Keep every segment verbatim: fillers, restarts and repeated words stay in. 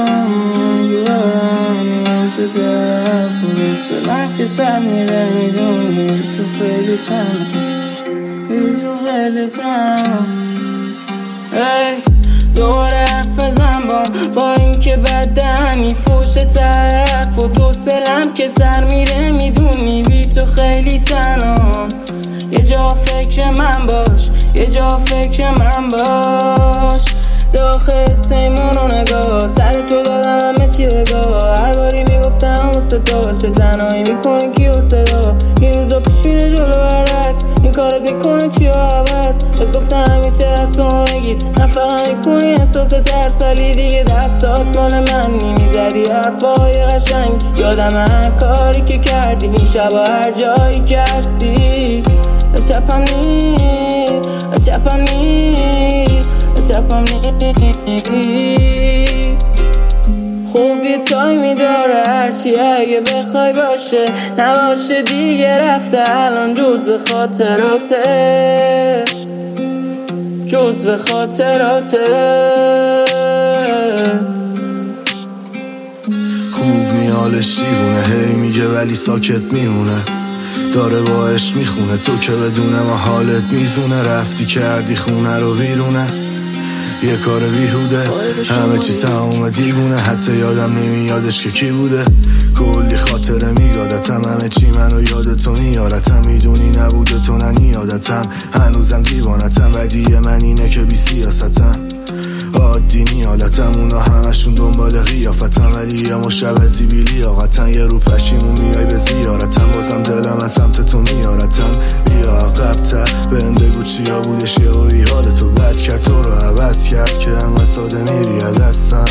میرم شده بودم که سر میره میدونی تو خیلی تنها تو خیلی تنها ای دوباره حرف بزن با با این که بدنی فوش طرف و دو سلم که سر میره میدونی بی تو خیلی تنها یه جا فکر من باش یه جا فکر من باش داخل سیمون رو نگاه سر تو دادم همه چی بگاه هر باری میگفتم واسه داشته تنهایی میکنی کی و صدا این روزا پیش میره جلو برات این کارت میکنه چی و عوض بهت گفتم همیشه دست رو بگیر نه فقط میکنی احساس ترسالی دیگه دستات مال من نمیزدی حرفای قشنگ یادم هر کاری که کردی این شبا هر جایی که هستی چپم نی چپم نی چپم نی خوب یه تایمی داره هرچی اگه بخوای باشه نباشه دیگه رفته الان جزو خاطراته جزو خاطراته خوب نیالش دیوونه هی میگه ولی ساکت میمونه داره با عشق میخونه تو که بدونه ما حالت میزونه رفتی کردی خونه رو ویرونه یه کار بیهوده همه چی تمام دیوونه حتی یادم نمیادش که کی بوده کلی خاطره میگادتم همه چی منو یاد تو میارتم میدونی نبوده تو ننی یادتم هنوزم دیوانتم بدیه من اینه که بی سیاستم عادی نیالتم اونا همشون دنبال قیافتم ولی یه مشبزی بی لیاقتن یه رو پشیمون میای به زیارتم بازم دلم از سمت تو میارتم بیا عقب‌تر بهم بگو چیا بودش یه اوی حال تو بد کرد تو رو عوض کرد که انقدر ساده میری دستم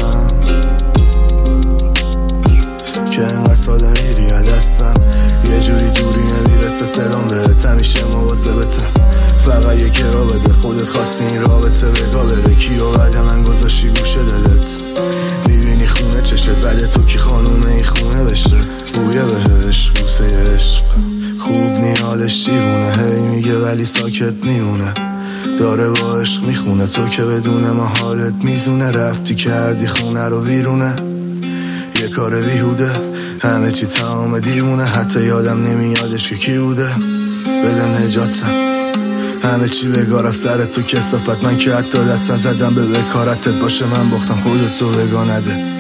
که انقدر ساده میری دستم یه جوری دوری نمیرسه صدام بهت همیشه مواظبتم فقط یکی را بده خودت خواستی این رابطه بگا بره کی و بعد من گذاشی گوشه دلت میبینی خونه چشت بده تو کی خانومه این خونه بشه بویه بهش بوسه عشق خوب نیالش دیوونه هی میگه ولی ساکت میمونه داره با عشق میخونه تو که بدونه ما حالت میزونه رفتی کردی خونه رو ویرونه یه کار بیهوده همه چی تمام دیوونه حتی یادم نمیادش که کی بوده بده نجاتم همه چی بگاه رفت سر تو کسافت من که حتی دست نزدم به بکارتت باشه من باختم خودتو بگاه نده